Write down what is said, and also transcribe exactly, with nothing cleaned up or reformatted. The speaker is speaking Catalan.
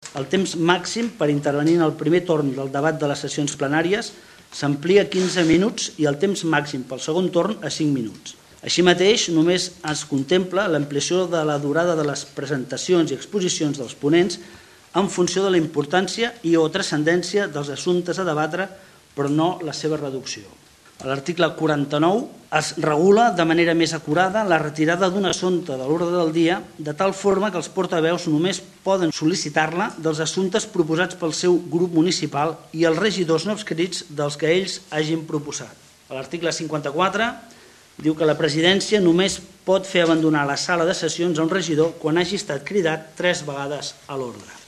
El temps màxim per intervenir en el primer torn del debat de les sessions plenàries s'amplia a quinze minuts i el temps màxim pel segon torn a cinc minuts. Així mateix, només es contempla l'ampliació de la durada de les presentacions i exposicions dels ponents en funció de la importància i o transcendència dels assumptes a debatre, però no la seva reducció. A l'article quaranta-nou es regula de manera més acurada la retirada d'un assumpte de l'ordre del dia, de tal forma que els portaveus només poden sol·licitar-la dels assumptes proposats pel seu grup municipal i els regidors no adscrits dels que ells hagin proposat. A l'article cinquanta-quatre diu que la presidència només pot fer abandonar la sala de sessions a un regidor quan hagi estat cridat tres vegades a l'ordre.